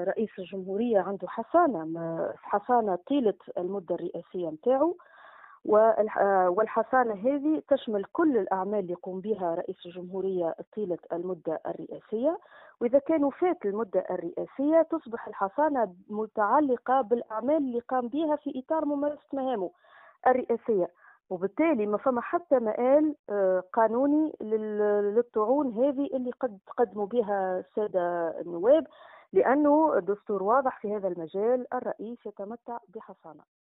رئيس الجمهورية عنده حصانة حصانة طيلة المدة الرئاسية متاعه. والحصانة هذه تشمل كل الأعمال اللي يقوم بها رئيس الجمهورية طيلة المدة الرئاسية، وإذا كانوا فات المدة الرئاسية تصبح الحصانة متعلقة بالأعمال اللي قام بها في إطار ممارسة مهامه الرئاسية، وبالتالي ما فما حتى مآل قانوني للطعون هذه اللي قد تقدموا بها السادة النواب، لأنه الدستور واضح في هذا المجال، الرئيس يتمتع بحصانة.